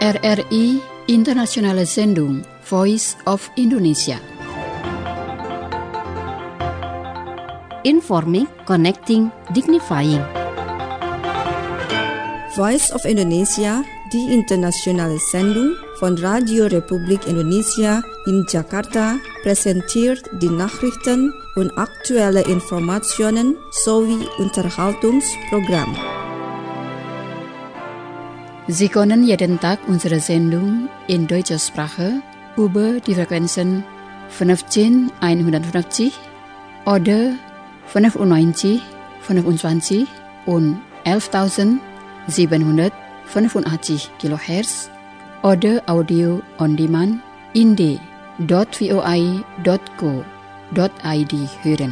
RRI Internationale Sendung Voice of Indonesia. Informing, connecting, dignifying. Voice of Indonesia, die internationale Sendung von Radio Republik Indonesia in Jakarta, präsentiert die Nachrichten und aktuelle Informationen sowie Unterhaltungsprogramm. Sie können jeden Tag unsere Sendung in deutscher Sprache über die Frequenzen 15150 oder 95, 25 und 11.785 kHz oder Audio on Demand in d.voi.co.id hören.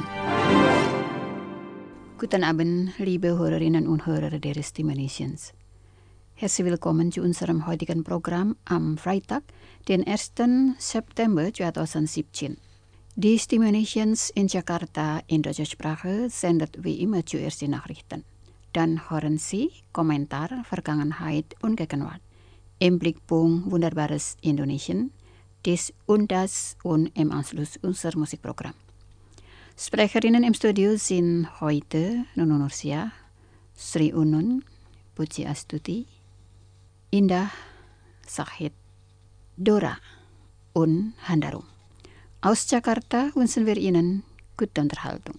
Guten Abend, liebe Hörerinnen und Hörer der Stimme Nations. Herzlich willkommen zu unserem heutigen Programm am Freitag, den 1. September 2017. Die Stimme Nations in Jakarta in deutscher Sprache sendet wie immer zuerst die Nachrichten. Dann hören Sie Kommentar, Vergangenheit und Gegenwart. Im Blickpunkt Wunderbares Indonesien, dies und das und im Anschluss unser Musikprogramm. Sprecherinnen im Studio sind heute Nunu Nursia, Sri Unun, Puji Astuti, Indah, Sahid, Dora und Handarum. Aus Jakarta wünschen wir Ihnen gute Unterhaltung.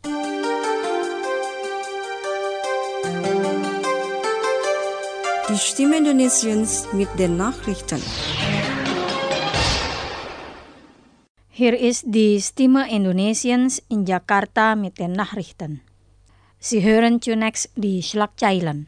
Die Stimme Indonesiens mit den Nachrichten. Hier ist die Stimme Indonesiens in Jakarta mit den Nachrichten. Sie hören zunächst die Schlagzeilen.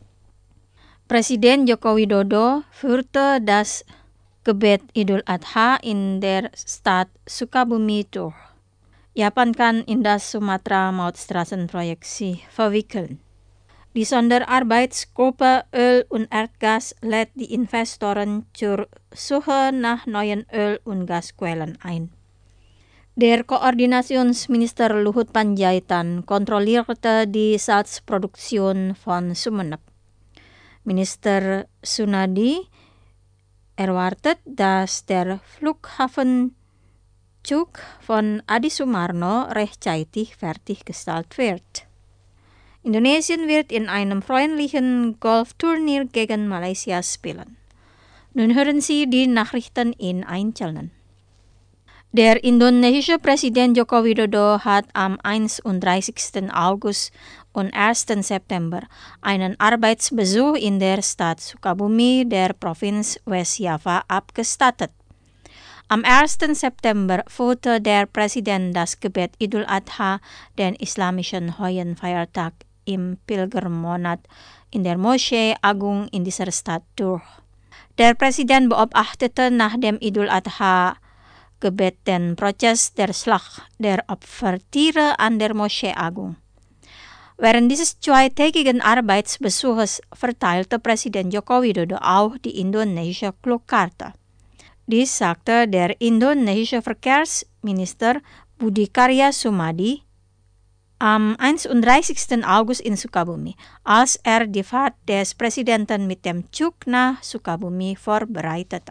Presiden Joko Widodo führte das Gebet Idul Adha in der Stadt Sukabumi durch. Japan kann in das Sumatra-Mautstraßenprojekt verwickeln. Die Sonderarbeitsgruppe Öl und Erdgas lädt die Investoren zur Suche nach neuen Öl- und Gasquellen ein. Der Koordinationsminister Luhut Panjaitan kontrollierte die Salzproduktion von Sumeneb. Minister Sunadi erwartet, dass der Flughafen Cuk von Adi Sumarno rechtzeitig fertiggestellt wird. Indonesien wird in einem freundlichen Golfturnier gegen Malaysia spielen. Nun hören Sie die Nachrichten in Einzelnen. Der indonesische Präsident Joko Widodo hat am 31. August und 1. September einen Arbeitsbesuch in der Stadt Sukabumi der Provinz West Java abgestattet. Am 1. September führte der Präsident das Gebet Idul Adha, den islamischen hohen Feiertag im Pilgermonat, in der Moschee Agung in dieser Stadt durch. Der Präsident beobachtete nach dem Idul Adha Gebet den Prozess der Schlacht der Opfertiere an der Moschee Agung. Während dieses zweitägigen Arbeitsbesuches verteilte Präsident Joko Widodo auch die indonesische Clubkarte. Dies sagte der indonesische Verkehrsminister Budi Karya Sumadi am 31. August in Sukabumi, als er die Fahrt des Präsidenten mit dem Zug nach Sukabumi vorbereitete.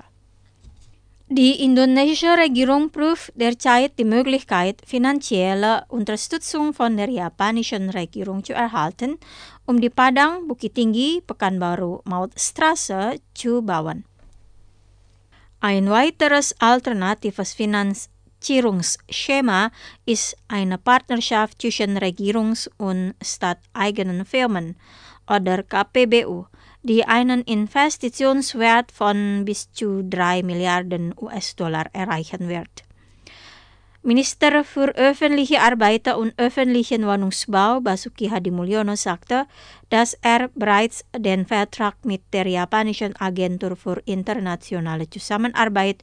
Die indonesische Regierung prüft derzeit die Möglichkeit, finanzielle Unterstützung von der japanischen Regierung zu erhalten, um die Padang Bukit Tinggi Pekanbaru Mautstraße zu bauen. Ein weiteres alternatives Finanzierungsschema ist eine Partnerschaft zwischen Regierungs- und stadteigenen Firmen oder KPBU, die einen Investitionswert von bis zu 3 Milliarden US-Dollar erreichen wird. Minister für öffentliche Arbeiter und öffentlichen Wohnungsbau Basuki Hadimulyono sagte, dass er bereits den Vertrag mit der japanischen Agentur für internationale Zusammenarbeit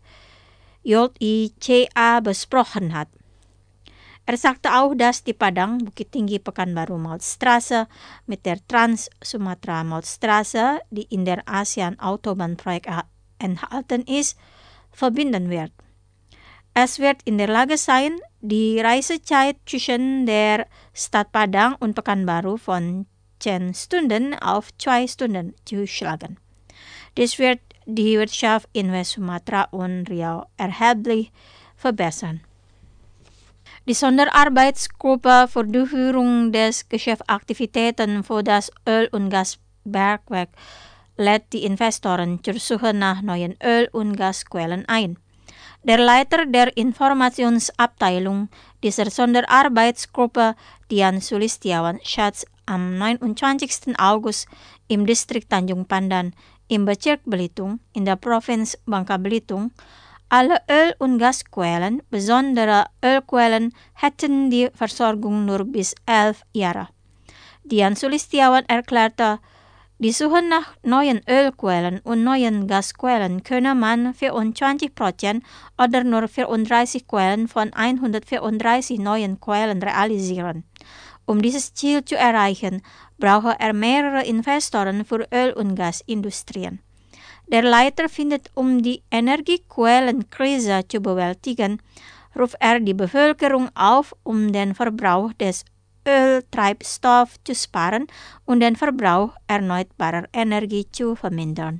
JICA besprochen hat. Er sagte auch, dass die Padang Bukit Tinggi Pekanbaru Mautstraße mit der Trans-Sumatra Mautstraße, die in der ASEAN-Autobahnprojekt enthalten ist, verbinden wird. Es wird in der Lage sein, die Reisezeit zwischen der Stadt Padang und Pekanbaru von 10 Stunden auf 2 Stunden zu schlagen. Dies wird die Wirtschaft in West-Sumatra und Riau erheblich verbessern. Die Sonderarbeitsgruppe für die Durchführung des Geschäftsaktivitäten für das Öl- und Gasbergwerk lädt die Investoren zur Suche nach neuen Öl- und Gasquellen ein. Der Leiter der Informationsabteilung dieser Sonderarbeitsgruppe, Dian Sulistiawan, schätzt am 29. August im Distrikt Tanjung Pandan im Bezirk Belitung in der Provinz Bangka Belitung, alle Öl- und Gasquellen, besondere Ölquellen, hätten die Versorgung nur bis 11 Jahre. Dian Sulistiawan erklärte, die Suche nach neuen Ölquellen und neuen Gasquellen könne man 24% oder nur 34 Quellen von 134 neuen Quellen realisieren. Um dieses Ziel zu erreichen, brauche er mehrere Investoren für Öl- und Gasindustrien. Der Leiter findet, um die Energiequellenkrise zu bewältigen, ruft er die Bevölkerung auf, um den Verbrauch des Öltreibstoffs zu sparen und den Verbrauch erneuerbarer Energie zu vermindern.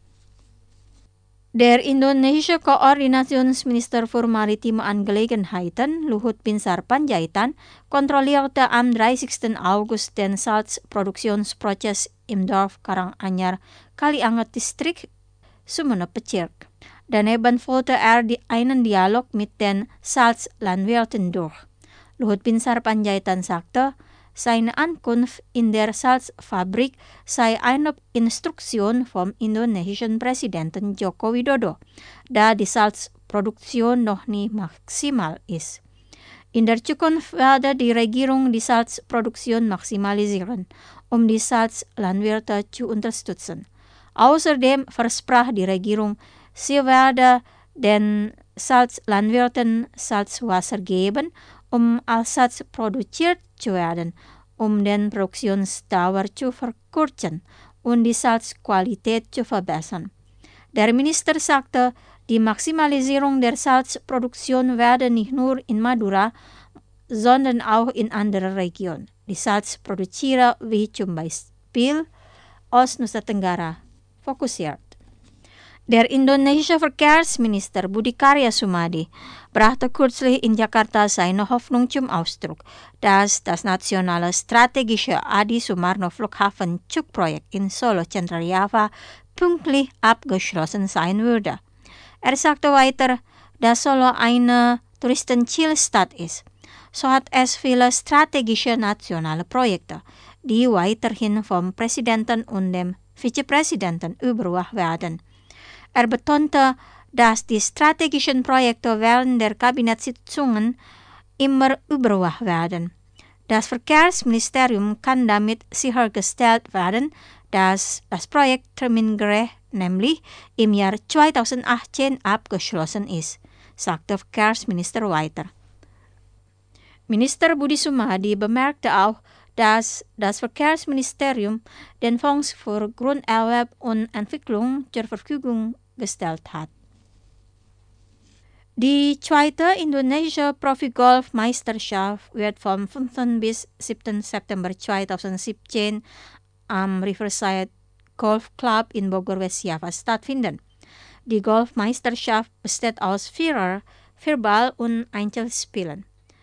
Der indonesische Koordinationsminister für maritime Angelegenheiten, Luhut Binsar Panjaitan, kontrollierte am 30. August den Salzproduktionsprozess im Dorf Karanganyar, Kalianget Distrikt, Sumeneb Bezirk. Daneben führte er einen Dialog mit den Salzlandwirten durch. Luhut Binsar Panjaitan sagte, seine Ankunft in der Salzfabrik sei eine Instruktion vom indonesischen Präsidenten Joko Widodo, da die Salzproduktion noch nie maximal ist. In der Zukunft werde die Regierung die Salzproduktion maximalisieren, um die Salzlandwirte zu unterstützen. Außerdem versprach die Regierung, sie werde den Salzlandwirten Salzwasser geben, um als Salz produziert zu werden, um den Produktionsdauer zu verkürzen und die Salzqualität zu verbessern. Der Minister sagte, die Maximalisierung der Salzproduktion werde nicht nur in Madura, sondern auch in anderen Regionen die Salzproduzierer wie zum Beispiel aus Nusa Tenggara fokussiert. Der indonesische Verkehrsminister Budi Karya Sumadi brachte kürzlich in Jakarta seine Hoffnung zum Ausdruck, dass das nationale strategische Adi Sumarno Flughafen Cuk-Projekt in Solo, Zentraljava, pünktlich abgeschlossen sein würde. Er sagte weiter, dass Solo eine Touristenzielstadt ist. So hat es viele strategische nationale Projekte, die weiterhin vom Präsidenten und dem Vizepräsidenten überwacht werden. Er betonte, dass die strategischen Projekte während der Kabinettssitzungen immer überwacht werden. Das Verkehrsministerium kann damit sichergestellt werden, dass das Projekt termingerecht, nämlich im Jahr 2018 abgeschlossen ist, sagte Verkehrsminister weiter. Minister Budi Sumadi bemerkte auch, dass das Verkehrsministerium den Fonds für Grunderwerb und Entwicklung zur Verfügung gestellt hat. Die zweite indonesische Profi-Golf-Meisterschaft wird vom 5. bis 7. September 2017 am Riverside Golf Club in Bogor, West-Java stattfinden. Die Golfmeisterschaft besteht aus Vierball- und Einzelspielen.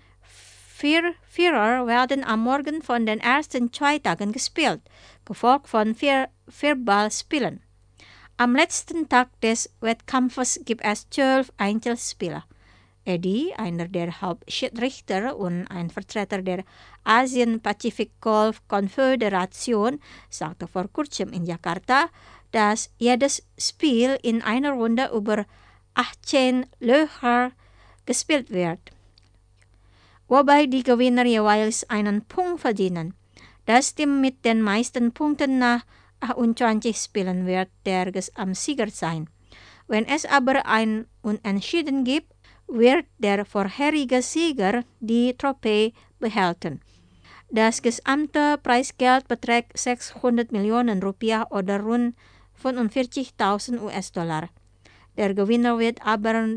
Vierer werden am Morgen von den ersten 2 Tagen gespielt, gefolgt von Vierballspielen. Am letzten Tag des Wettkampfes gibt es 12 Einzelspieler. Eddie, einer der Hauptschiedsrichter und ein Vertreter der Asien-Pacific Golf Konföderation, sagte vor kurzem in Jakarta, dass jedes Spiel in einer Runde über 18 Löcher gespielt wird, wobei die Gewinner jeweils einen Punkt verdienen. Das Team mit den meisten Punkten nach 28 Spielen wird der Gesamtsieger sein. Wenn es aber ein Unentschieden gibt, wird der vorherige Sieger die Trophäe behalten. Das gesamte Preisgeld beträgt 600 Millionen Rupiah oder rund 45.000 US-Dollar. Der Gewinner wird aber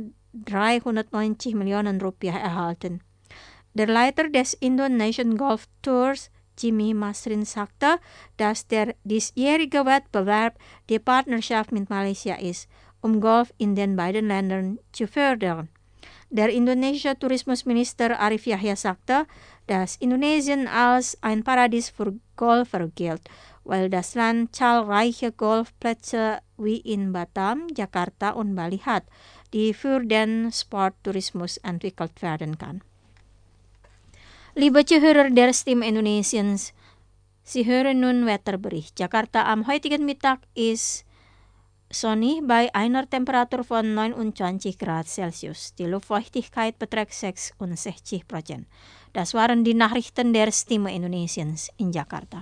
390 Millionen Rupiah erhalten. Der Leiter des Indonesian Golf Tours, Jimmy Masrin sagte, dass der diesjährige Wettbewerb die Partnerschaft mit Malaysia ist, um Golf in den beiden Ländern zu fördern. Der indonesische Tourismusminister Arif Yahya sagte, dass Indonesien als ein Paradies für Golfer gilt, weil das Land zahlreiche Golfplätze wie in Batam, Jakarta und Bali hat, die für den Sporttourismus entwickelt werden kann. Liebe Zuhörer der Stimme Indonesiens, Sie hören nun Wetterbericht. Jakarta am heutigen Mittag ist sonnig bei einer Temperatur von 29 Grad Celsius. Die Luftfeuchtigkeit beträgt 66%. Das waren die Nachrichten der Stimme Indonesiens in Jakarta.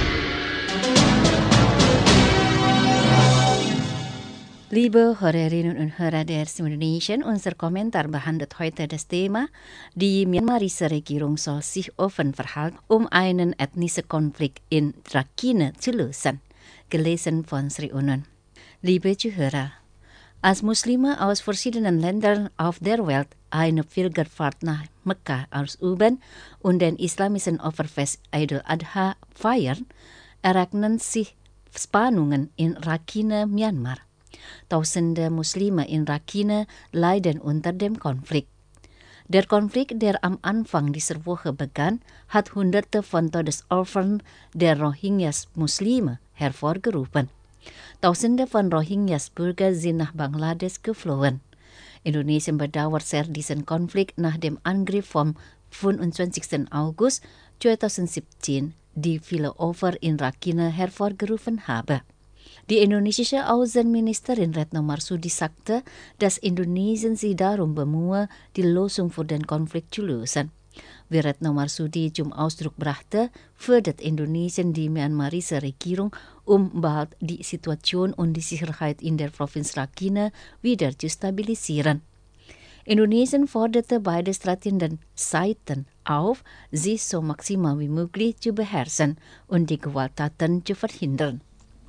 Liebe Hörerinnen und Hörer der Stimme Indonesien, unser Kommentar behandelt heute das Thema, die myanmarische Regierung soll sich offen verhalten, um einen ethnischen Konflikt in Rakhine zu lösen. Gelesen von Sri Unun. Liebe Zuhörer, als Muslime aus verschiedenen Ländern auf der Welt eine Pilgerfahrt nach Mekka ausüben und den islamischen Opferfest Idul Adha feiern, ereignen sich Spannungen in Rakhine, Myanmar. Tausende Muslime in Rakhine leiden unter dem Konflikt. Der Konflikt, der am Anfang dieser Woche begann, hat Hunderte von Todesopfern der Rohingyas-Muslime hervorgerufen. Tausende von Rohingyas-Bürger sind nach Bangladesch geflohen. Indonesien bedauert sehr diesen Konflikt nach dem Angriff vom 25. August 2017, die viele Opfer in Rakhine hervorgerufen habe. Die indonesische Außenministerin Retno Marsudi sagte, dass Indonesien sich darum bemühe, die Lösung für den Konflikt zu lösen. Wie Retno Marsudi zum Ausdruck brachte, fördert Indonesien die myanmarische Regierung, um bald die Situation und die Sicherheit in der Provinz Rakhine wieder zu stabilisieren. Indonesien forderte beide streitenden Seiten auf, sich so maximal wie möglich zu beherrschen und die Gewalttaten zu verhindern.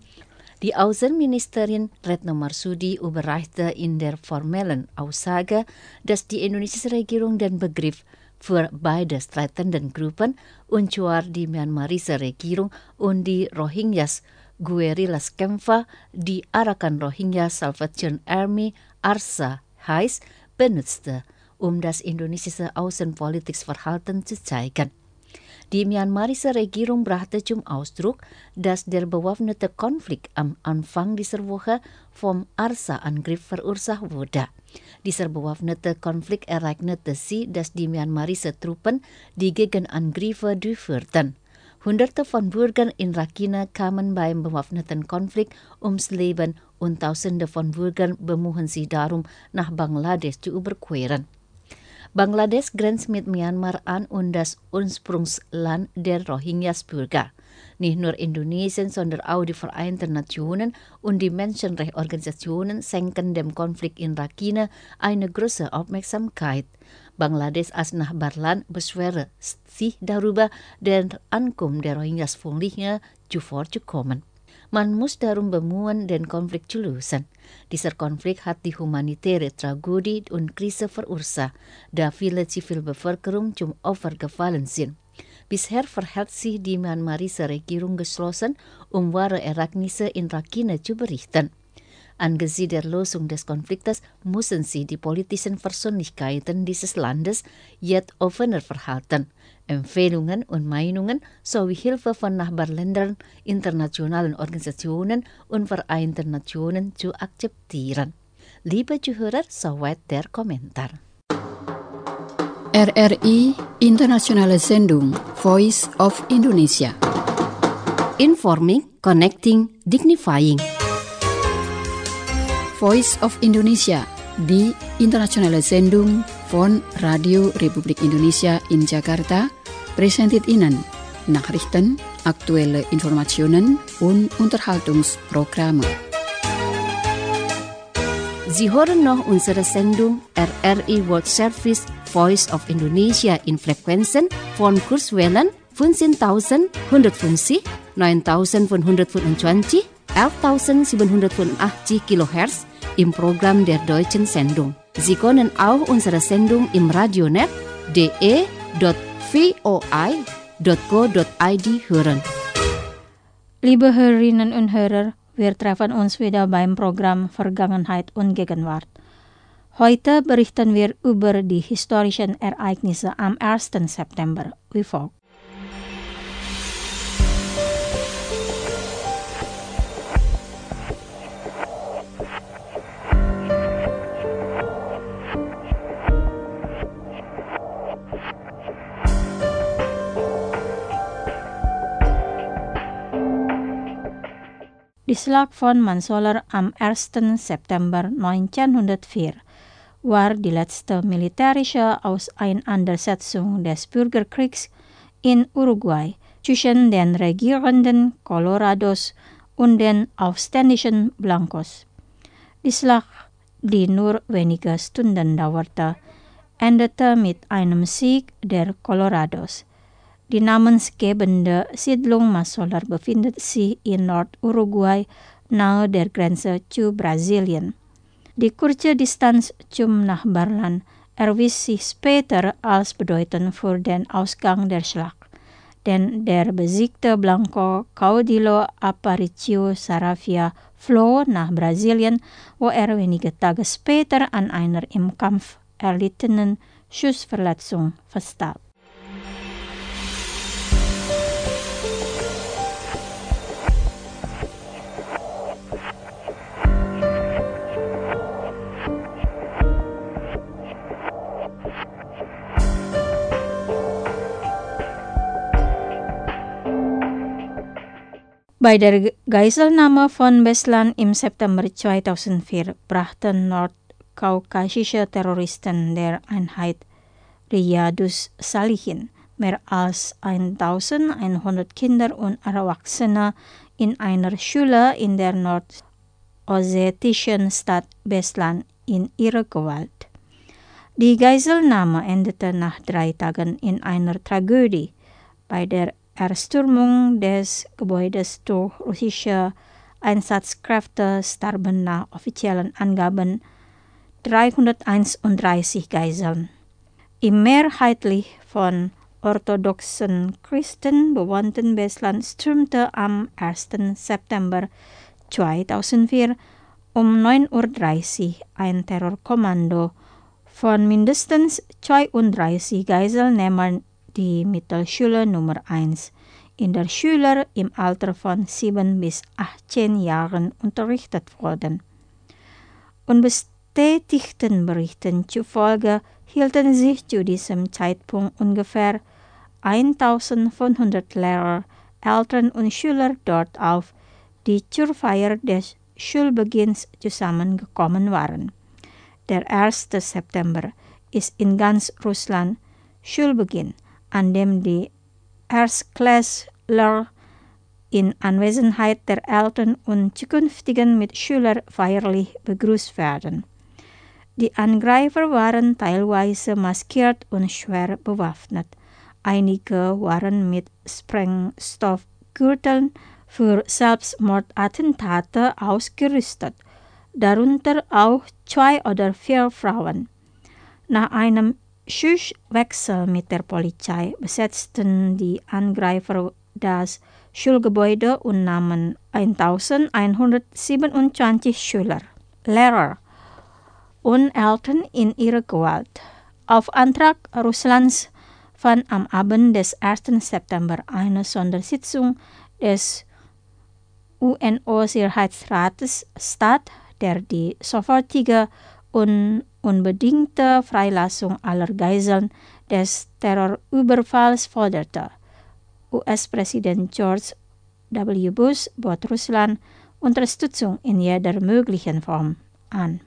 Die Außenministerin Retno Marsudi überreichte in der formellen Aussage, dass die indonesische Regierung den Begriff für beide streitenden Gruppen, und zwar die myanmarische Regierung und die Rohingyas Guerillas-Kämpfer, die Arakan Rohingya Salvation Army ARSA heißt, benutzte, um das indonesische Außenpolitikverhalten zu zeigen. Die myanmarische Regierung brachte zum Ausdruck, dass der bewaffnete Konflikt am Anfang dieser Woche vom ARSA-Angriff verursacht wurde. Dieser bewaffnete Konflikt ereignete sich, dass die myanmarische Truppen die Gegenangriffe durchführten. Hunderte von Bürgern in Rakhine kamen beim bewaffneten Konflikt ums Leben und Tausende von Bürgern bemühen sich darum, nach Bangladesch zu überqueren. Bangladesch grenzt mit Myanmar an und das Ursprungsland der Rohingyas-Bürger. Nicht nur Indonesien, sondern auch die Vereinten Nationen und die Menschenrechtsorganisationen schenken dem Konflikt in Rakhine eine große Aufmerksamkeit. Bangladesch als Nachbarland beschwert sich darüber, den Ankunft der Rohingyas-Flüchtlinge zuvorzukommen. Man muss darum bemühen, den Konflikt zu lösen. Dieser Konflikt hat die humanitäre Tragödie und Krise verursacht, da viele Zivilbevölkerung zum Opfer gefallen sind. Bisher verhält sich die myanmarische Regierung geschlossen, um wahre Ereignisse in Rakhine zu berichten. Angesichts der Lösung des Konfliktes müssen sich die politischen Persönlichkeiten dieses Landes jetzt offener verhalten, Empfehlungen und Meinungen sowie Hilfe von Nachbarländern, internationalen Organisationen und Vereinten Nationen zu akzeptieren. Liebe Zuhörer, soweit der Kommentar. RRI Internationale Sendung Voice of Indonesia. Informing, connecting, dignifying. Voice of Indonesia, die internationale Sendung von Radio Republik Indonesia in Jakarta, präsentiert Ihnen Nachrichten, aktuelle Informationen und Unterhaltungsprogramme. Sie hören noch unsere Sendung RRI World Service Voice of Indonesia in Frequenzen von Kurzwellen 15.150, 9.525, 11.785 kHz im Programm der deutschen Sendung. Sie können auch unsere Sendung im Radionet de.voi hören. Liebe Hörerinnen und Hörer, wir treffen uns wieder beim Programm Vergangenheit und Gegenwart. Heute berichten wir über die historischen Ereignisse am 1. September wie folgt. Die Slag von Mansoler am 1. September 1904 war die letzte militärische Auseinandersetzung des Bürgerkriegs in Uruguay zwischen den regierenden Colorados und den aufständischen Blancos. Die Schlacht, die nur wenige Stunden dauerte, endete mit einem Sieg der Colorados. Die namensgebende Siedlung Mansoler befindet sich in Nord-Uruguay nahe der Grenze zu Brasilien. Die kurze Distanz zum Nachbarland erwies sich später als bedeutend für den Ausgang der Schlacht, denn der besiegte Blanco Caudillo Aparicio Saravia floh nach Brasilien, wo er wenige Tage später an einer im Kampf erlittenen Schussverletzung verstarb. Bei der Geiselnahme von Beslan im September 2004 brachten nordkaukasische Terroristen der Einheit Riyadus Salihin mehr als 1100 Kinder und Erwachsene in einer Schule in der nordossetischen Stadt Beslan in ihre Gewalt. Die Geiselnahme endete nach 3 Tagen in einer Tragödie. Bei der Erstürmung des Gebäudes durch russische Einsatzkräfte starben nach offiziellen Angaben 331 Geiseln. Im mehrheitlich von orthodoxen Christen bewohnten Beslan stürmte am 1. September 2004 um 9:30 Uhr ein Terrorkommando von mindestens 32 Geiselnehmern die Mittelschule Nummer 1, in der Schüler im Alter von 7 bis 18 Jahren unterrichtet wurden. Unbestätigten Berichten zufolge hielten sich zu diesem Zeitpunkt ungefähr 1500 Lehrer, Eltern und Schüler dort auf, die zur Feier des Schulbeginns zusammengekommen waren. Der 1. September ist in ganz Russland Schulbeginn, an dem die Erstklässler in Anwesenheit der Eltern und zukünftigen Mitschüler feierlich begrüßt werden. Die Angreifer waren teilweise maskiert und schwer bewaffnet. Einige waren mit Sprengstoffgürteln für Selbstmordattentate ausgerüstet, darunter auch 2 oder 4 Frauen. Nach einem Schusswechsel mit der Polizei besetzten die Angreifer das Schulgebäude und nahmen 1127 Schüler, Lehrer und Eltern in ihre Gewalt. Auf Antrag Russlands fand am Abend des 1. September eine Sondersitzung des UNO-Sicherheitsrates statt, der die sofortige und unbedingte Freilassung aller Geiseln des Terrorüberfalls forderte. US-Präsident George W. Bush bot Russland Unterstützung in jeder möglichen Form an.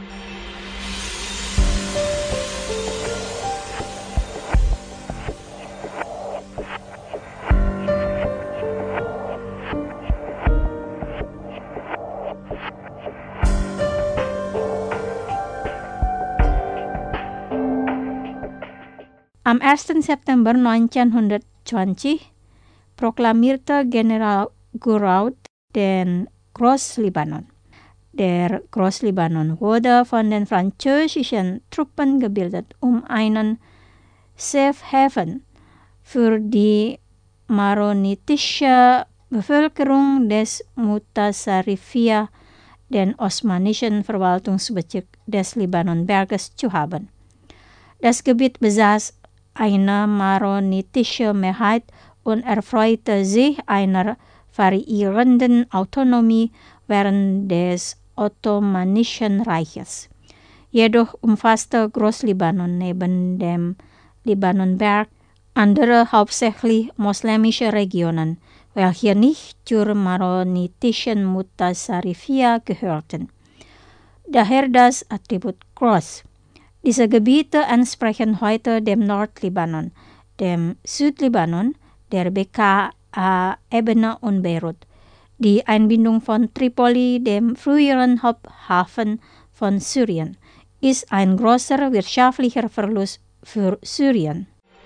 Am 1. September 1920 proklamierte General Gouraud den Großlibanon. Der Großlibanon wurde von den französischen Truppen gebildet, um einen Safe Haven für die maronitische Bevölkerung des Mutasarrifia, den osmanischen Verwaltungsbezirk des Libanonberges, zu haben. Das Gebiet besaß eine maronitische Mehrheit und erfreute sich einer variierenden Autonomie während des Ottomanischen Reiches. Jedoch umfasste Großlibanon neben dem Libanonberg andere hauptsächlich muslimische Regionen, welche nicht zur maronitischen Mutasarrifia gehörten. Daher das Attribut groß. Diese Gebiete entsprechen heute dem Nordlibanon, dem Südlibanon, der Bekaa-Ebene und Beirut. Die Einbindung von Tripoli, dem früheren Haupthafen von Syrien, ist ein großer wirtschaftlicher Verlust für Syrien.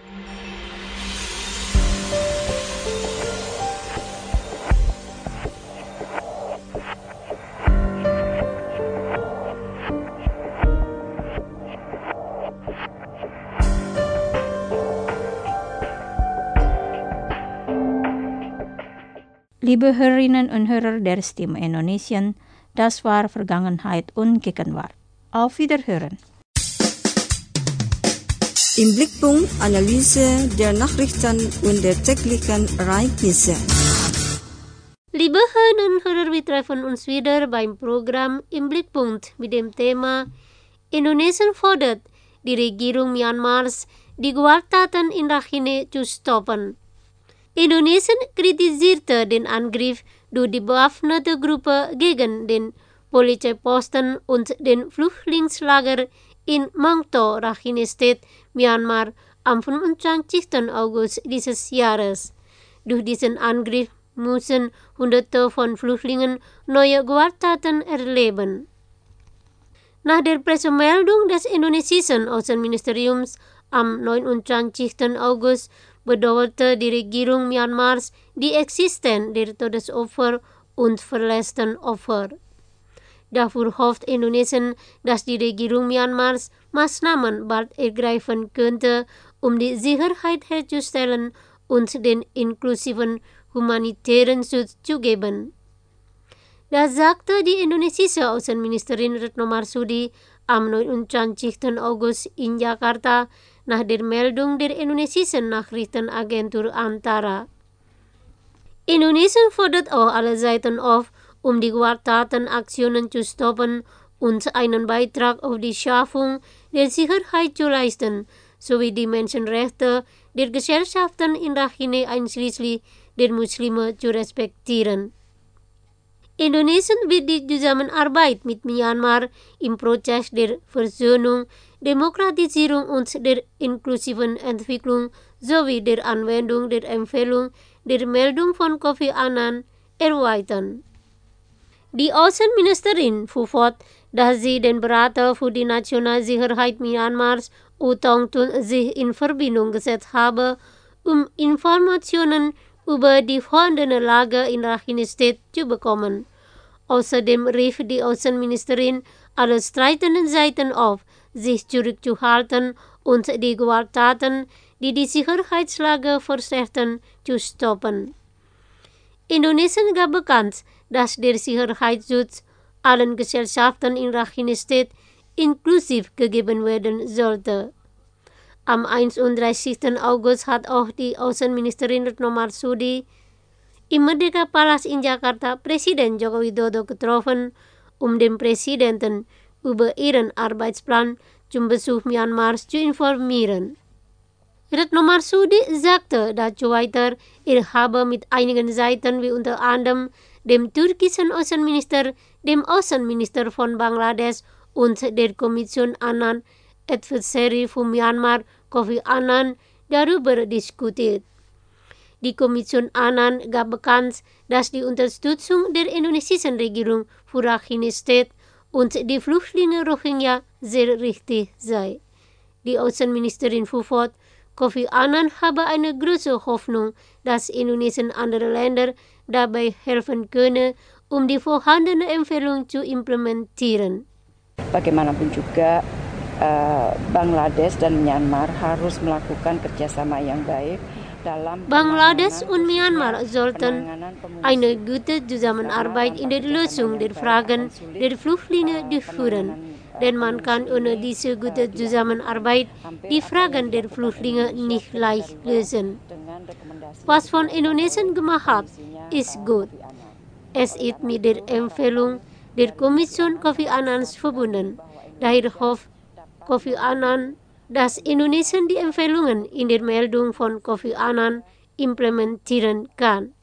Liebe Hörerinnen und Hörer der Stimme Indonesien, das war Vergangenheit und Gegenwart. Auf Wiederhören. Im Blickpunkt Analyse der Nachrichten und der täglichen Ereignisse. Liebe Hörerinnen und Hörer, wir treffen uns wieder beim Programm Im Blickpunkt mit dem Thema Indonesien fordert die Regierung Myanmars, die Gewalttaten in Rakhine zu stoppen. Indonesien kritisierte den Angriff durch die bewaffnete Gruppe gegen den Polizeiposten und den Flüchtlingslager in Mangto, Rakhine State, Myanmar, am 25. August dieses Jahres. Durch diesen Angriff müssen Hunderte von Flüchtlingen neue Gewalttaten erleben. Nach der Pressemeldung des indonesischen Außenministeriums am 29. August bedauerte die Regierung Myanmars die Existenz der Todesopfer und verletzten Opfer. Dafür hofft Indonesien, dass die Regierung Myanmars Maßnahmen bald ergreifen könnte, um die Sicherheit herzustellen und den inklusiven humanitären Schutz zu geben. Das sagte die indonesische Außenministerin Retno Marsudi am 29. August in Jakarta nach der Meldung der indonesischen Nachrichtenagentur Antara. Indonesien fordert auch alle Seiten auf, um die Gewalttatenaktionen zu stoppen und einen Beitrag auf die Schaffung der Sicherheit zu leisten, sowie die Menschenrechte der Gesellschaften in Rakhine einschließlich der Muslime zu respektieren. Indonesien wird die Zusammenarbeit mit Myanmar im Prozess der Versöhnung, Demokratisierung und der inklusiven Entwicklung sowie der Anwendung der Empfehlung der Meldung von Kofi Annan erweitern. Die Außenministerin fuhr fort, dass sie den Berater für die Nationalsicherheit Myanmars U Tong Tun sich in Verbindung gesetzt habe, um Informationen über die vorhandene Lage in Rakhine State zu bekommen. Außerdem rief die Außenministerin alle streitenden Seiten auf, sich zurückzuhalten und die Gewalttaten, die die Sicherheitslage verschlechtern, zu stoppen. Indonesien gab bekannt, dass der Sicherheitsschutz allen Gesellschaften in Rakhine State inklusiv gegeben werden sollte. Am 31. August hat auch die Außenministerin Retno Marsudi im Merdeka Palace in Jakarta Presiden Joko Widodo getroffen, um den Präsidenten über ihren Arbeitsplan zum Besuch Myanmars zu informieren. Retno Marsudi sagte dazu weiter, habe mit einigen Seiten wie unter anderem dem türkischen Außenminister, dem Außenminister von Bangladesch und der Kommission Annan Advisory für Myanmar Kofi Annan darüber diskutiert. Die Kommission Annan gab bekannt, dass die Unterstützung der indonesischen Regierung für Rakhine State und die Flüchtlinge Rohingya sehr richtig sei. Die Außenministerin fuhr fort, Kofi Annan habe eine große Hoffnung, dass Indonesien andere Länder dabei helfen könne, um die vorhandene Empfehlung zu implementieren. Bagaimanapun juga Bangladesh dan Myanmar harus melakukan kerjasama yang baik Bangladesch und Myanmar sollten eine gute Zusammenarbeit in der Lösung der Fragen der Flüchtlinge durchführen, denn man kann ohne diese gute Zusammenarbeit die Fragen der Flüchtlinge nicht leicht lösen. Was von Indonesien gemacht hat, ist gut. Es ist mit der Empfehlung der Kommission Kofi Annans verbunden. Daher hofft Kofi Annan, dass Indonesien die Empfehlungen in der Meldung von Kofi Annan implementieren kann.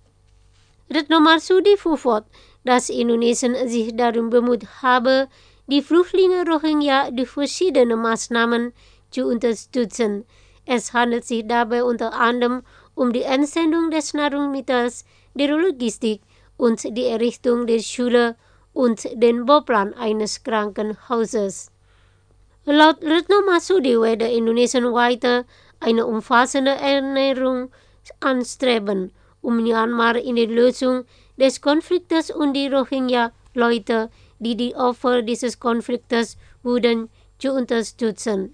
Retno Marsudi fuhr fort, dass Indonesien sich darum bemüht habe, die Flüchtlinge Rohingya durch verschiedene Maßnahmen zu unterstützen. Es handelt sich dabei unter anderem um die Entsendung des Nahrungsmittels, der Logistik und die Errichtung der Schule und den Bauplan eines Krankenhauses. Laut Retno Marsudi werde Indonesien weiter eine umfassende Ernährung anstreben, um Myanmar in der Lösung des Konfliktes und die Rohingya-Leute, die Opfer dieses Konfliktes wurden, zu unterstützen.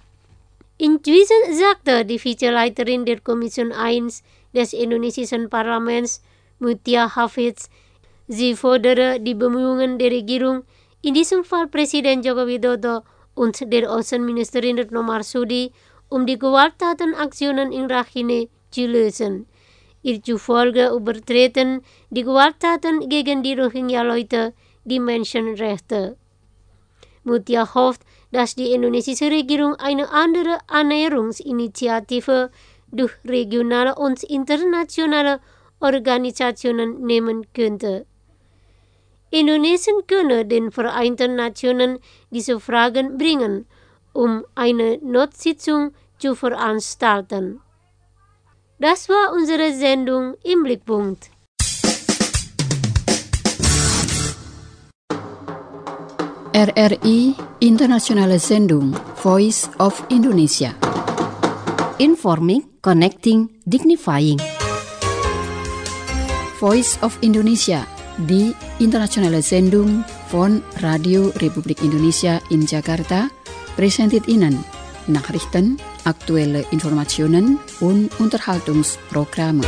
Inzwischen sagte die Vizeleiterin der Kommission 1 des indonesischen Parlaments, Mutia Hafidz, sie fordere die Bemühungen der Regierung, in diesem Fall Präsident Joko Widodo und der Außenministerin Retno Marsudi, um die Gewalttatenaktionen in Rakhine zu lösen. Ihr zufolge übertreten die Gewalttaten gegen die Rohingya-Leute die Menschenrechte. Mutia hofft, dass die indonesische Regierung eine andere Annäherungsinitiative durch regionale und internationale Organisationen nehmen könnte. Indonesien könne den Vereinten Nationen diese Fragen bringen, um eine Notsitzung zu veranstalten. Das war unsere Sendung im Blickpunkt. RRI Internationale Sendung Voice of Indonesia. Informing, connecting, dignifying. Voice of Indonesia, die internationale Sendung von Radio Republik Indonesia in Jakarta, präsentiert Ihnen Nachrichten, aktuelle Informationen und Unterhaltungsprogramme.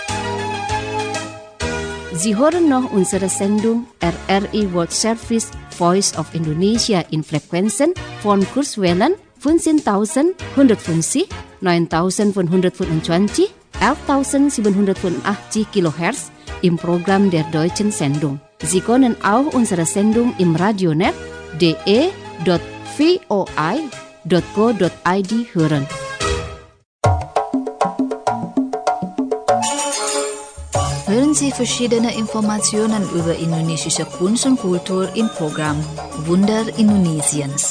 Sie hören noch unsere Sendung RRI World Service Voice of Indonesia in Frequenzen von Kurzwellen 15.150, 9.525, 11.785 kHz im Programm der deutschen Sendung. Sie können auch unsere Sendung im Radionet de.voi.co.id hören. Hören Sie verschiedene Informationen über indonesische Kunst und Kultur im Programm Wunder Indonesiens.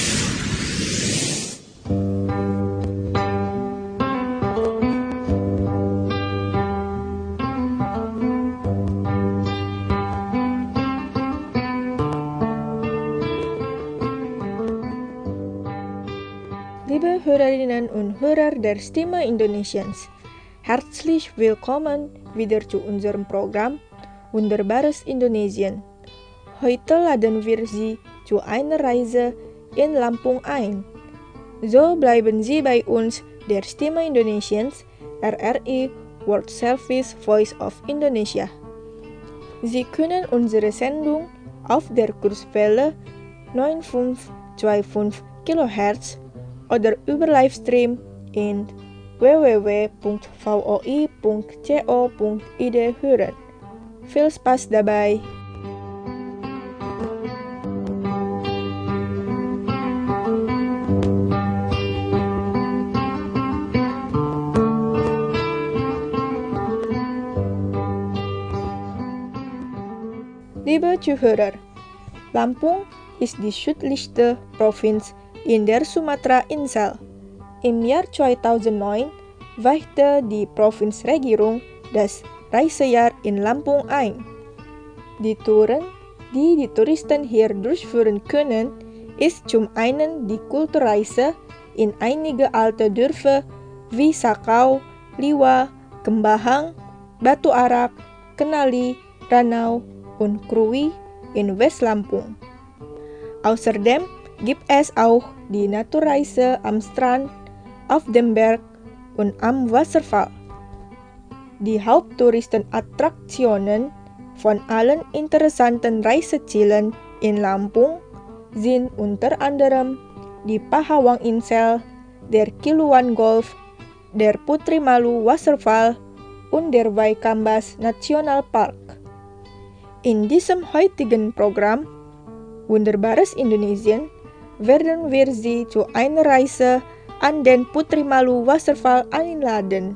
Liebe Hörerinnen und Hörer der Stimme Indonesiens, herzlich willkommen wieder zu unserem Programm Wunderbares Indonesien. Heute laden wir Sie zu einer Reise in Lampung ein. So bleiben Sie bei uns, der Stimme Indonesiens, RRI World Service Voice of Indonesia. Sie können unsere Sendung auf der Kurzwelle 9525 kHz oder über Livestream in www.voi.co.id hören. Viel Spaß dabei! Liebe Zuhörer, Lampung ist die südlichste Provinz in der Sumatra-Insel. Im Jahr 2009 weichte die Provinzregierung das Reisejahr in Lampung ein. Die Touren, die die Touristen hier durchführen können, ist zum einen die Kulturreise in einige alte Dörfer wie Sakau, Liwa, Kembahang, Batu Arak, Kenali, Ranau und Krui in West-Lampung. Außerdem gibt es auch die Naturreise am Strand, auf dem Berg und am Wasserfall. Die Haupttouristenattraktionen von allen interessanten Reisezielen in Lampung sind unter anderem die Pahawang-Insel, der Kiluan Golf, der Putri Malu Wasserfall und der Waikambas Nationalpark. In diesem heutigen Programm Wunderbares Indonesien werden wir Sie zu einer Reise an den Putri Malu Wasserfall einladen.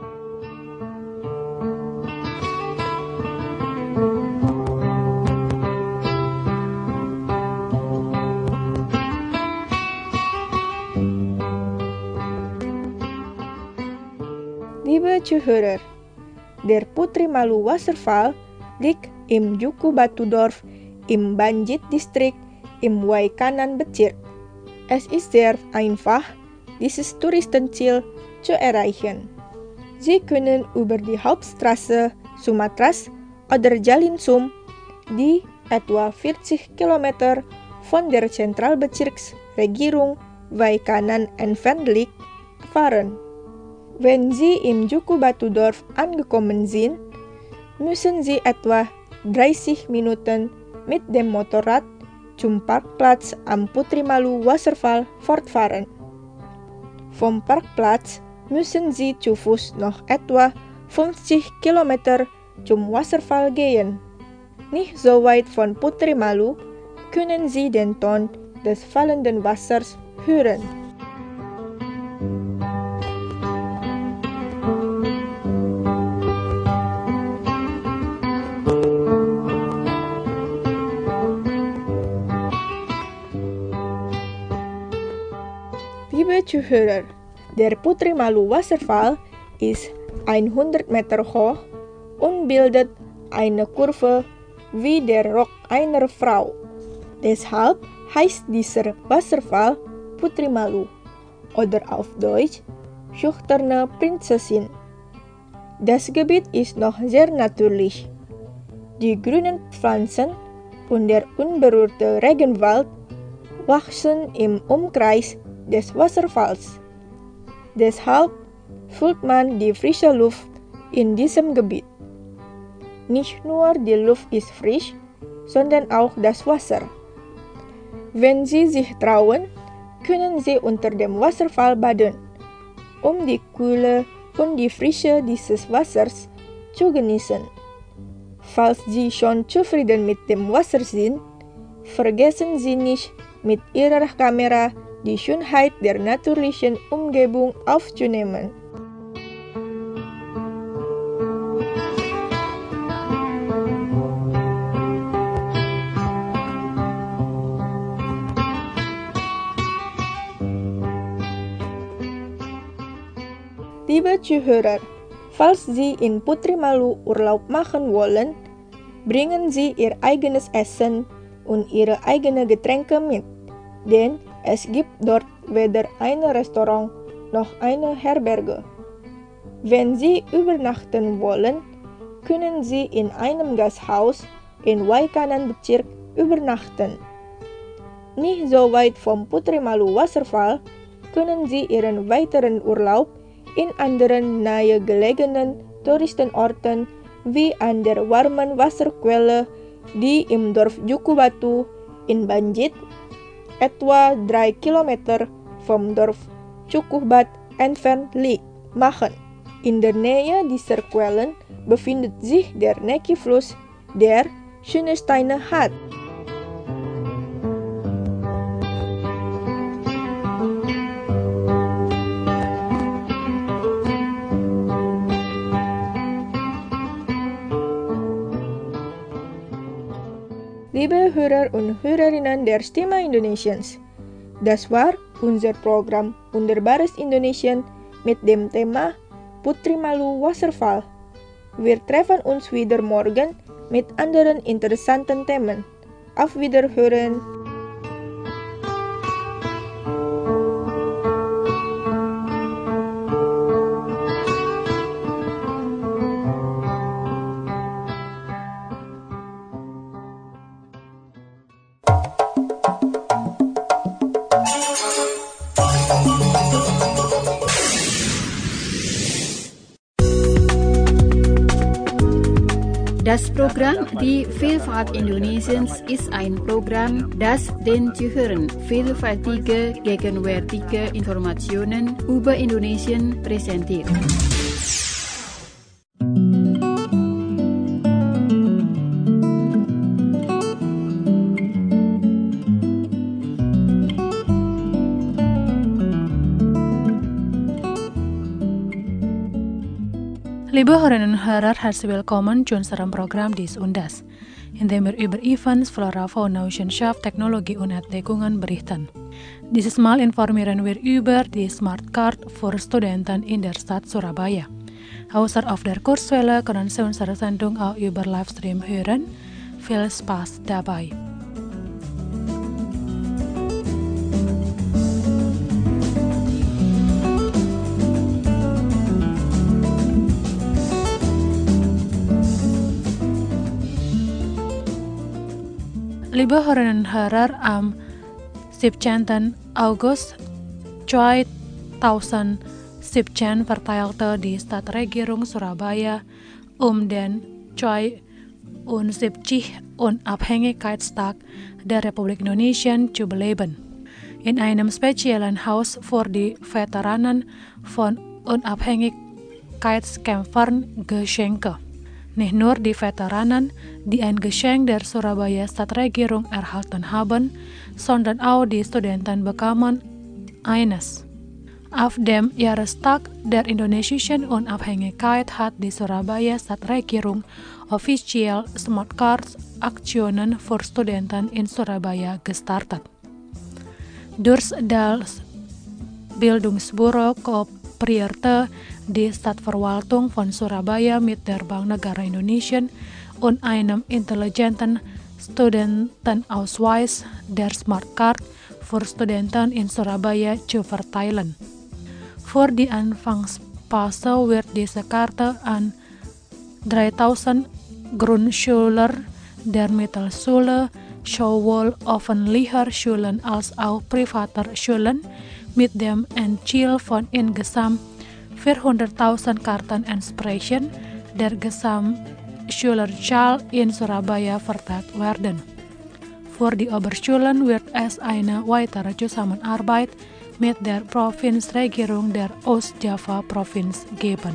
Liebe Zuhörer, der Putri Malu Wasserfall liegt im Juku Batudorf im Banjit-Distrikt im Waikanan-Bezirk. Es ist sehr einfach, dieses Touristenziel zu erreichen. Sie können über die Hauptstraße Sumatras oder Jalan Sum, die etwa 40 Kilometer von der Zentralbezirksregierung Waikanan entfernt liegt, fahren. Wenn Sie im Juku Batudorf angekommen sind, müssen Sie etwa 30 Minuten mit dem Motorrad zum Parkplatz am Putri Malu Wasserfall fortfahren. Vom Parkplatz müssen Sie zu Fuß noch etwa 50 Kilometer zum Wasserfall gehen. Nicht so weit von Putri Malu können Sie den Ton des fallenden Wassers hören. Liebe Zuhörer, der Putri Malu Wasserfall ist 100 Meter hoch und bildet eine Kurve wie der Rock einer Frau. Deshalb heißt dieser Wasserfall Putri Malu oder auf Deutsch schüchterne Prinzessin. Das Gebiet ist noch sehr natürlich. Die grünen Pflanzen und der unberührte Regenwald wachsen im Umkreis des Wasserfalls. Deshalb fühlt man die frische Luft in diesem Gebiet. Nicht nur die Luft ist frisch, sondern auch das Wasser. Wenn Sie sich trauen, können Sie unter dem Wasserfall baden, um die Kühle und die Frische dieses Wassers zu genießen. Falls Sie schon zufrieden mit dem Wasser sind, vergessen Sie nicht, mit Ihrer Kamera die Schönheit der natürlichen Umgebung aufzunehmen. Liebe Zuhörer, falls Sie in Putri Malu Urlaub machen wollen, bringen Sie Ihr eigenes Essen und Ihre eigenen Getränke mit, denn es gibt dort weder ein Restaurant noch eine Herberge. Wenn Sie übernachten wollen, können Sie in einem Gasthaus in Waikanan-Bezirk übernachten. Nicht so weit vom Putri Malu Wasserfall können Sie Ihren weiteren Urlaub in anderen nahegelegenen Touristenorten wie an der warmen Wasserquelle, die im Dorf Juku Batu in Banjit etwa 3 Kilometer vom Dorf Cukuhbat entfernt liegt, machen. In der Nähe dieser Quellen befindet sich der Neki-Fluss, der schöne Steine hat. Liebe Hörer und Hörerinnen der Stimme Indonesiens, das war unser Programm Wunderbares Indonesien mit dem Thema Putri Malu Wasserfall. Wir treffen uns wieder morgen mit anderen interessanten Themen. Auf Wiederhören! Das Programm Die Vielfalt Indonesiens ist ein Programm, das den Zuhörern vielfältige, gegenwärtige Informationen über Indonesien präsentiert. Liebe Hörerinnen und Hörer, herzlich willkommen zu unserem Programm Dies und Das, in dem wir über Events, Flora, Fauna, Wissenschaft, Technologie und Entdeckungen berichten. Dieses Mal informieren wir über die Smart Card für Studenten in der Stadt Surabaya. Außer auf der Kurswelle können Sie unsere Sendung auch über Livestream hören. Viel Spaß dabei! Liebe Hörerinnen und Hörer, am 17. August 2017 verteilte die Stadtregierung Surabaya den 72. Unabhängigkeitstag der Republik Indonesien zu beleben. In einem speziellen Haus für die Veteranen von Unabhängigkeitskämpfern Geschenke. Nicht nur die Veteranen, die ein Geschenk der Surabaya Stadtregierung erhalten haben, sondern auch die Studenten bekamen eines. Auf dem Jahrestag der indonesischen Unabhängigkeit hat die Surabaya Stadtregierung offiziell Smart Cards Aktionen für Studenten in Surabaya gestartet. Durch das Bildungsbüro kooperierte die Stadtverwaltung von Surabaya mit der Bank Negara Indonesien und einem intelligenten Studentenausweis der Smart Card für Studenten in Surabaya zu verteilen. Für die Anfangsphase wird diese Karte an 3000 Grundschüler der Mittelschule, sowohl öffentlicher Schulen als auch privater Schulen mit dem Endziel von insgesamt 400.000 Karten entsprechen der Gesamtschülerzahl in Surabaya verteilt werden. Für die Oberschulen wird es eine weitere Zusammenarbeit mit der Provinzregierung der Ostjava-Provinz geben.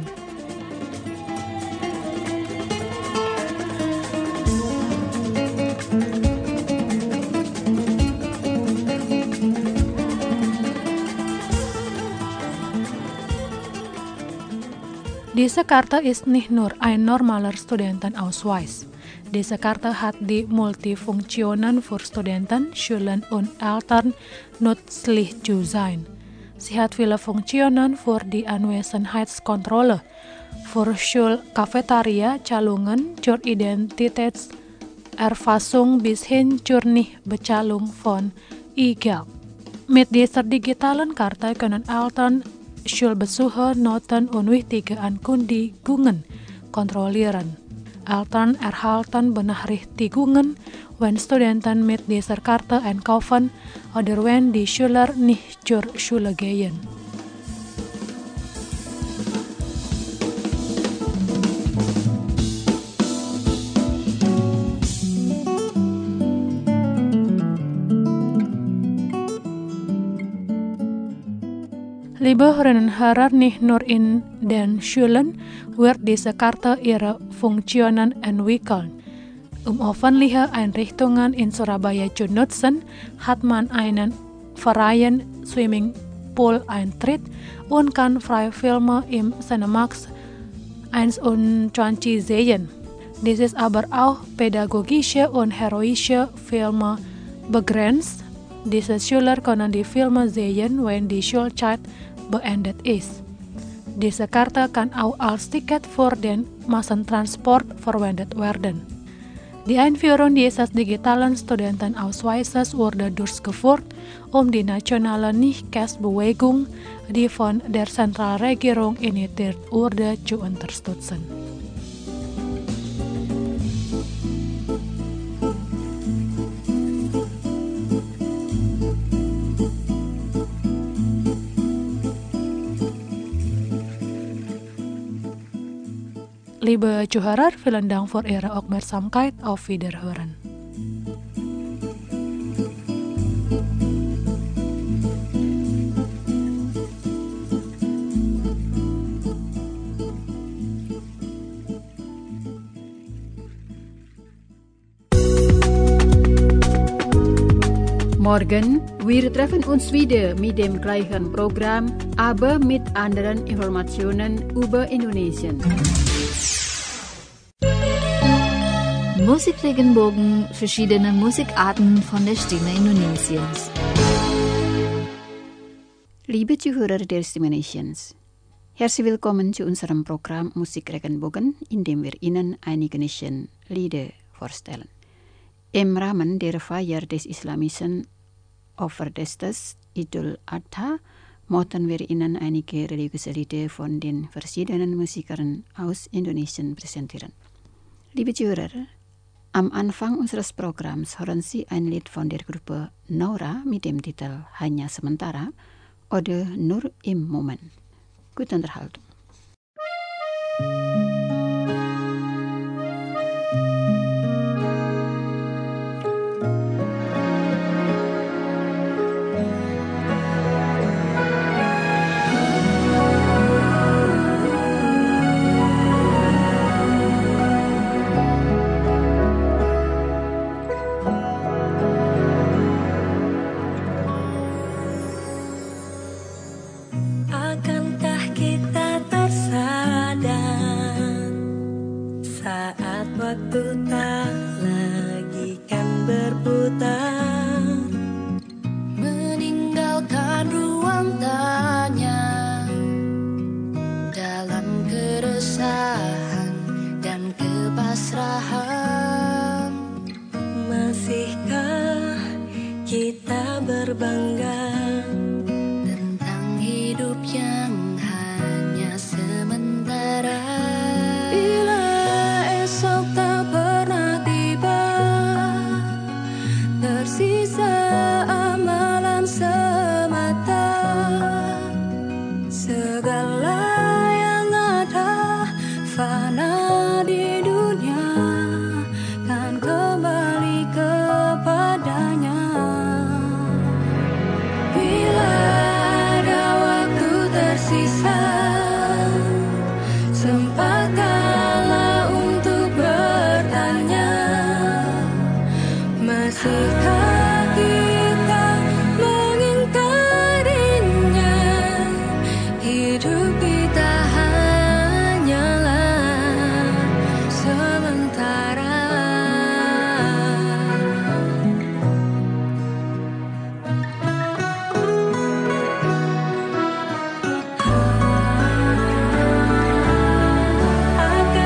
Diese Karte ist nicht nur ein normaler Studentenausweis. Diese Karte hat die Multifunktionen für Studenten, Schulen und Eltern nützlich zu sein. Sie hat viele Funktionen für die Anwesenheitskontrolle, für Schulcafeteria, Zahlungen zur Identitätserfassung bis hin zur Nichtbezahlung von E-Geld. Mit dieser digitalen Karte können Eltern Schulbesucher, Noten und wichtige Ankündigungen kontrollieren. Eltern erhalten Benachrichtigungen, wenn Studenten mit dieser Karte einkaufen oder wenn die Schüler nicht zur Schule gehen. Liebe Hörerinnen und Hörer, nicht nur in den Schulen wird diese Karte ihre Funktionen entwickeln. Öffentliche Einrichtungen in Surabaya zu nutzen, hat man einen freien Swimmingpool-Eintritt und kann freie Filme im Cinemax 21 sehen. Dies ist aber auch pädagogische und heroische Filme begrenzt. Diese Schüler können die Filme sehen, wenn die Schulzeit beendet ist. Diese Karte kann auch als Ticket für den Massentransport verwendet werden. Die Einführung dieses digitalen Studentenausweises wurde durchgeführt, die nationale Nicht-Cash-Bewegung, die von der Zentralregierung initiiert wurde, zu unterstützen. Liebe Zuhörer, vielen Dank für Ihre Aufmerksamkeit. Auf Wiederhören. Morgen, wir treffen uns wieder mit dem gleichen Programm, aber mit anderen Informationen über Indonesien. Musikregenbogen, verschiedene Musikarten von der Stimme Indonesiens. Liebe Zuhörer der Stimme Nations, herzlich willkommen zu unserem Programm Musikregenbogen, in dem wir Ihnen einige Lieder vorstellen. Im Rahmen der Feier des islamischen Offerfestes Idul Adha möchten wir Ihnen einige religiöse Lieder von den verschiedenen Musikern aus Indonesien präsentieren. Liebe Zuhörer, am Anfang unseres Programms hören Sie ein Lied von der Gruppe Nora mit dem Titel Hanya Sementara oder Nur im Moment. Gute Unterhaltung. Akan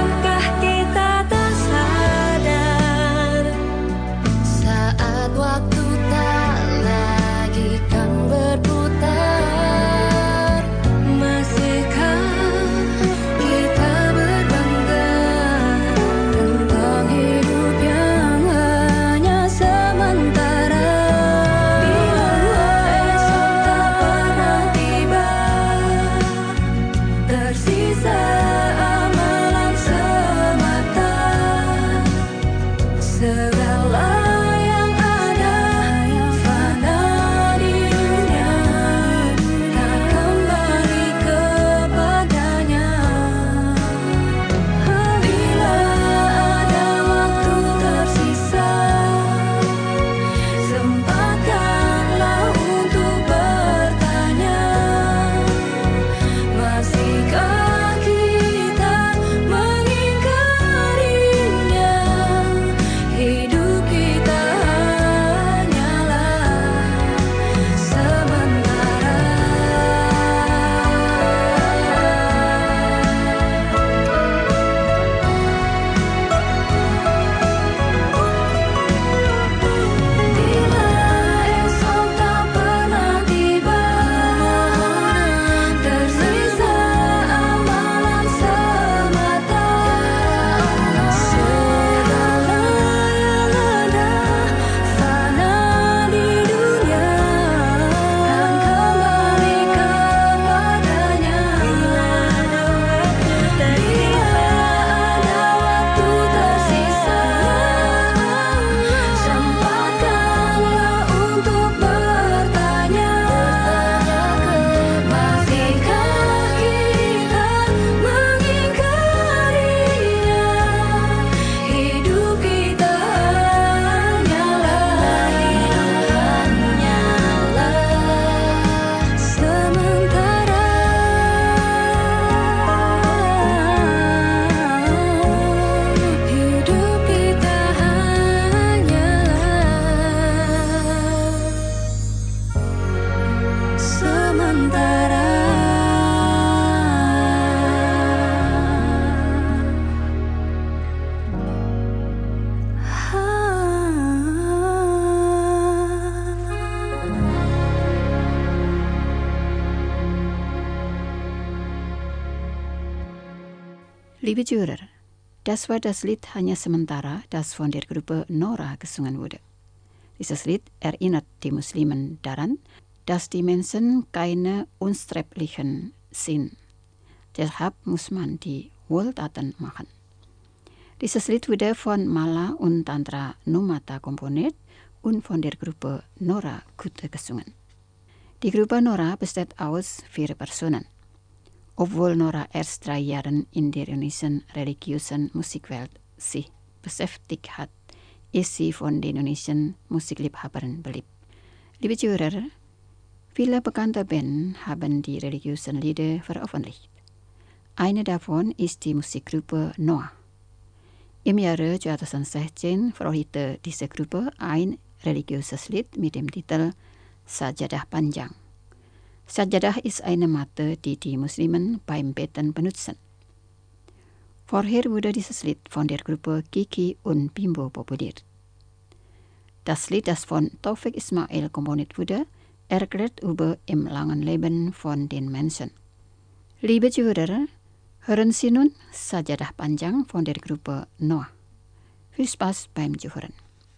Liebe Zuhörer, das war das Lied Hanya Sementara, das von der Gruppe Nora gesungen wurde. Dieses Lied erinnert die Muslimen daran, dass die Menschen keine Unsterblichen sind. Deshalb muss man die Wohltaten machen. Dieses Lied wurde von Mala und Tantra Numata komponiert und von der Gruppe Nora Kute gesungen. Die Gruppe Nora besteht aus 4 Personen. Obwohl Nora erst 3 Jahre in der indonesischen religiösen Musikwelt sich beschäftigt hat, ist sie von den indonesischen Musikliebhabern beliebt. Liebe Zuhörer, viele bekannte Bands haben die religiösen Lieder veröffentlicht. Eine davon ist die Musikgruppe Noah. Im Jahre 2016 veröffentlichte diese Gruppe ein religiöses Lied mit dem Titel Sajadah Panjang. Sajadah ist eine Matte, die die Muslimen beim Beten benutzen. Vorher wurde dieses Lied von der Gruppe Kiki und Bimbo populär. Das Lied, das von Taufik Ismail komponiert wurde, erklärt über im langen Leben von den Menschen. Liebe Zuhörer, hören Sie nun Sajadah Panjang von der Gruppe Noah. Viel Spaß beim Zuhören.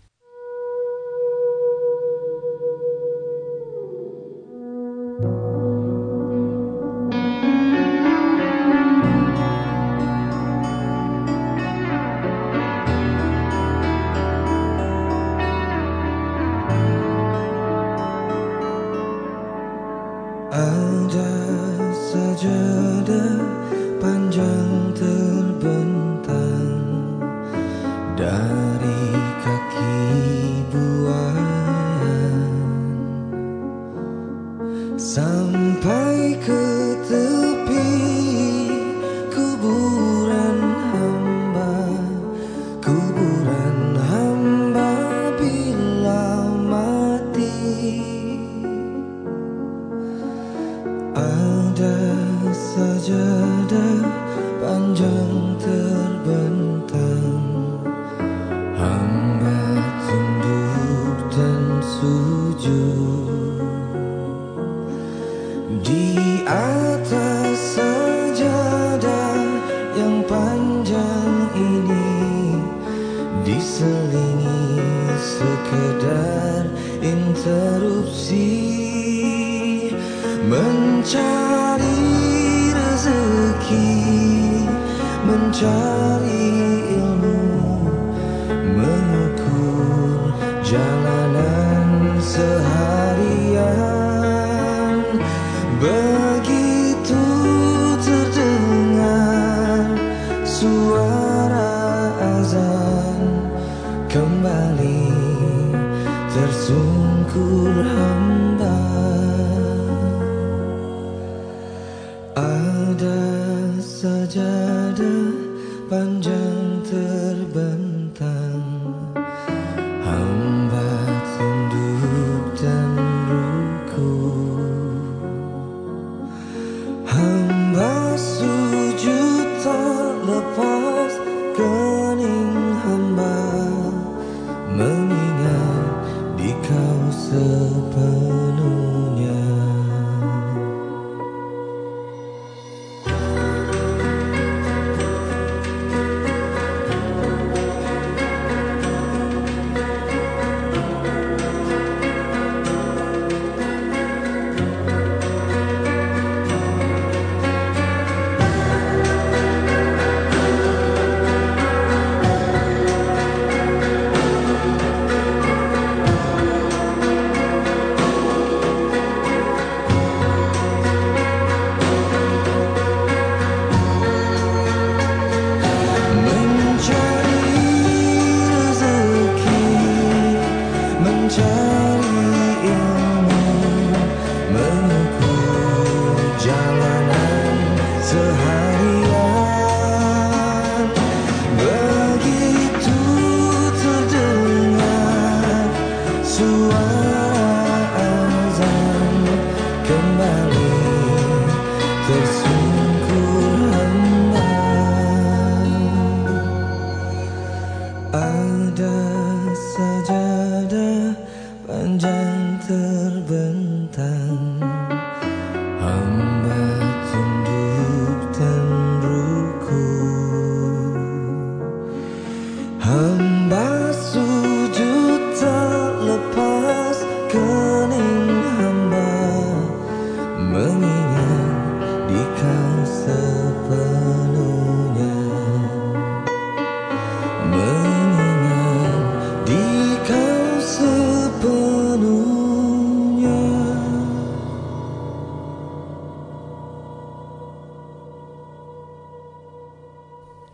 Ada sajadah panjang terbentang dari kaki buayan sampai ke tepi kuburan hamba bila mati. Ada sajadah panjang terbentang, hamba tunduk dan sujud. Di atas sajadah yang panjang ini diselingi sekedar interupsi mencari rezeki, mencari ilmu, mengukur jalanan seharian. Begitu terdengar suara azan, kembali tersungkur hamba. Ada sajadah panjang terbentang, hamba tunduk dan rukuk. Hamba sujud tak lepas kening hamba, mengingat di Kau sepenuhnya. Hamba tunduk dan rukuk.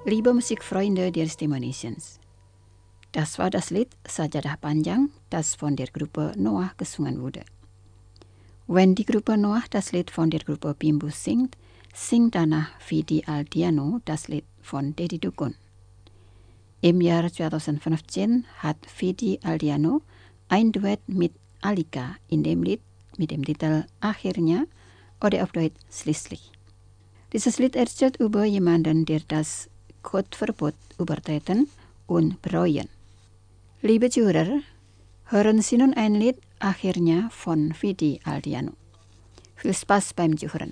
Liebe Musikfreunde der Stimme Nations. Das war das Lied Sajadah Panjang, das von der Gruppe Noah gesungen wurde. Wenn die Gruppe Noah das Lied von der Gruppe Pimbus singt, singt danach Vidi Aldiano das Lied von Dedi Dukun. Im Jahr 2015 hat Vidi Aldiano ein Duett mit Alika in dem Lied mit dem Titel Akhirnya oder auf Deutsch Schließlich. Dieses Lied erzählt über jemanden, der das Gottverbot übertreten und bereuen. Liebe Zuhörer, hören Sie nun ein Lied Akhirnya von Vidi Aldiano. Viel Spaß beim Zuhören.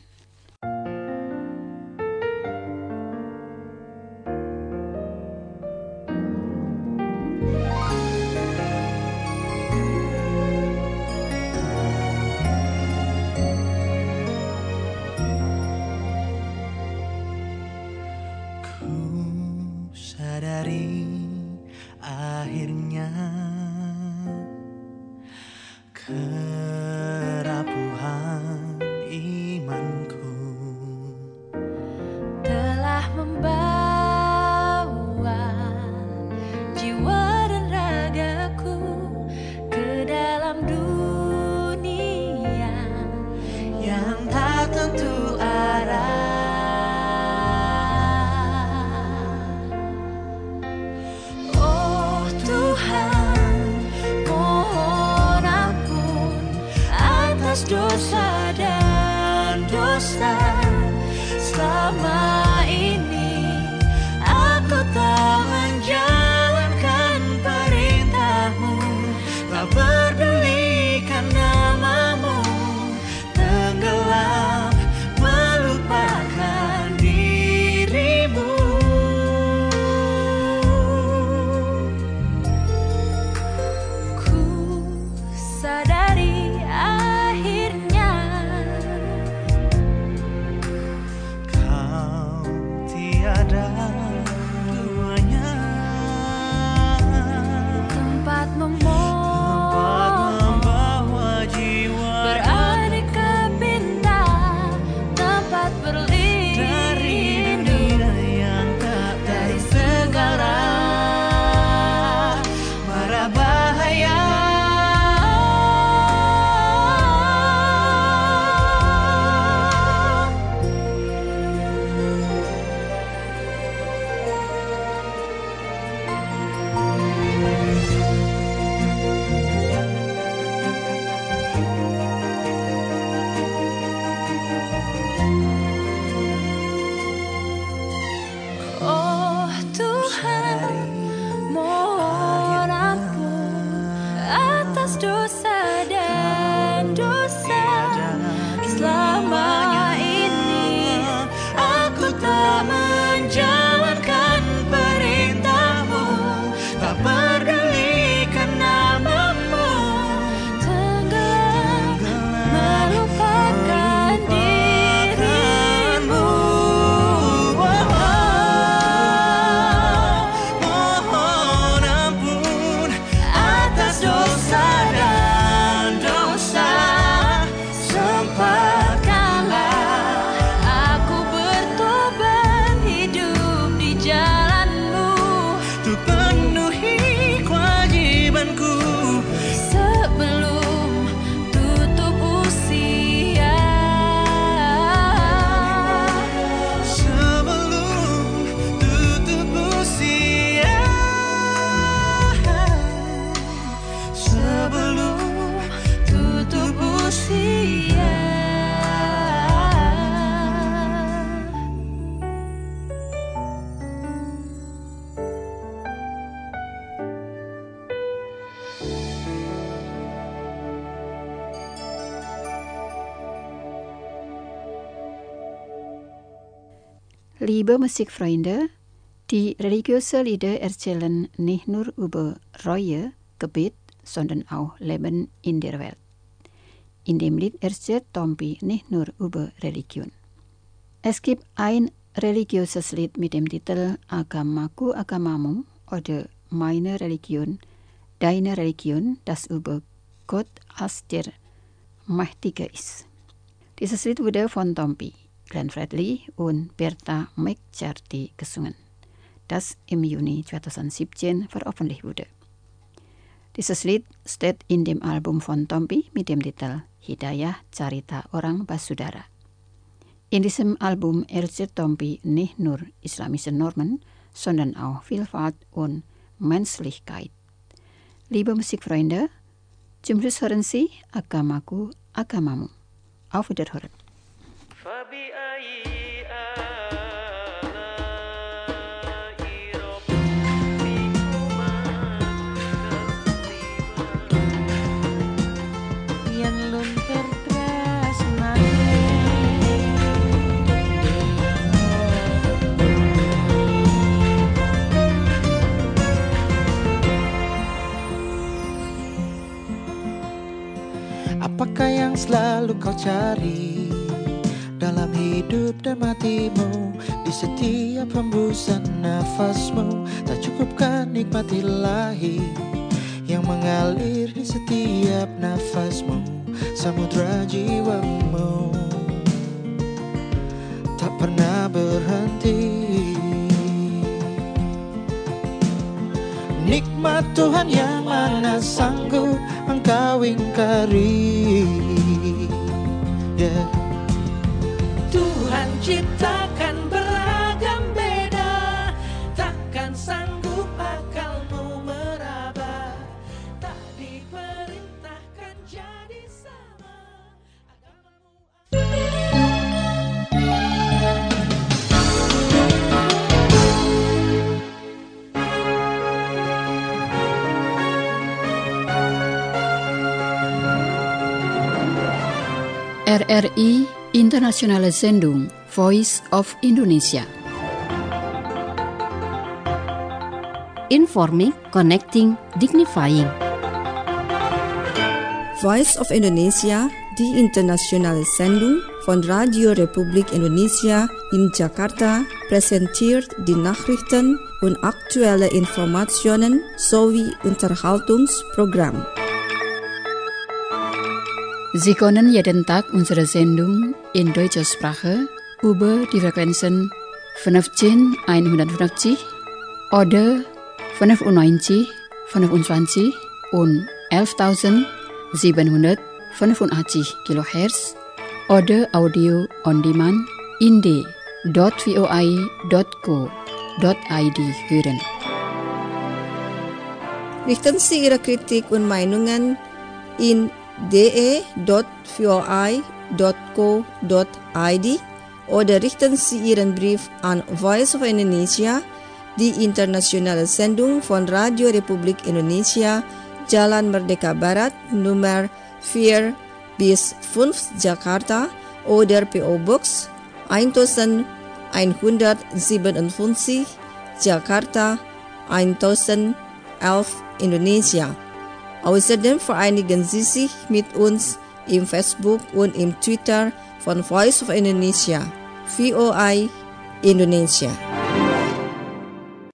Sadari akhirnya kerapuhan imanku telah membawa jiwa dan ragaku ke dalam dunia yang tak tentu arah. Dosa dan dosa selama ini aku tak menjalankan perintahmu, tak pedulikan namamu, tenggelam melupakan dirimu. Ku sadari ada duanya tempat membawa jiwa beraneka bintang, tempat berlindung dari dunia yang tak dari segala mara bahaya. Dosa dan dosa selama ini aku tak menjalankan perintahmu, tak pedulikan namamu, tenggelam melupakan dirimu. Mohon ampun atas dosa. Liebe Musikfreunde, die religiöse Lieder erzählen nicht nur über Reue, Gebet, sondern auch Leben in der Welt. In dem Lied erzählt Tompi nicht nur über Religion. Es gibt ein religiöses Lied mit dem Titel Agamaku Agamamu oder Meine Religion, Deine Religion, das über Gott als der Mächtige ist. Dieses Lied wurde von Tompi, Glenn Fredly und Bertha McCarthy gesungen. das im Juni 2017 veröffentlicht wurde. Dieses Lied steht in dem Album von Tompi mit dem Titel Hidayah Carita Orang Basudara. In diesem Album erzählt Tompi nicht nur islamische Normen, sondern auch Vielfalt und Menschlichkeit. Liebe Musikfreunde, zum Schluss hören Sie Agamaku, Agamamu. Auf Wiederhören. Apakah yang selalu kau cari dalam hidup dan matimu? Di setiap hembusan nafasmu, tak cukupkan nikmati ilahi yang mengalir di setiap nafasmu. Samudra jiwamu tak pernah berhenti. Nikmat Tuhan yang mana sanggup engkau ingkari. Tuhan ciptakan beragam beda, takkan sanggup akalmu meraba. Tak diperintahkan jadi sama agamamu. RRI Internationale Sendung Voice of Indonesia. Informing, connecting, dignifying. Voice of Indonesia, die internationale Sendung von Radio Republik Indonesia in Jakarta, präsentiert die Nachrichten und aktuelle Informationen sowie Unterhaltungsprogramm. Sie können jeden Tag unsere Sendung in deutscher Sprache über die Frequenzen 15150 oder 95, 25 und 11.785 kHz oder Audio on Demand in d.voi.co.id hören. Richten Sie Ihre Kritik und Meinungen in de.voi.co.id oder richten Sie Ihren Brief an Voice of Indonesia, die internationale Sendung von Radio Republik Indonesia, Jalan Merdeka Barat, Nummer 4 bis 5 Jakarta oder PO Box 1157 Jakarta 1011 Indonesia. Außerdem vereinigen Sie sich mit uns im Facebook und im Twitter von Voice of Indonesia, VOI Indonesia.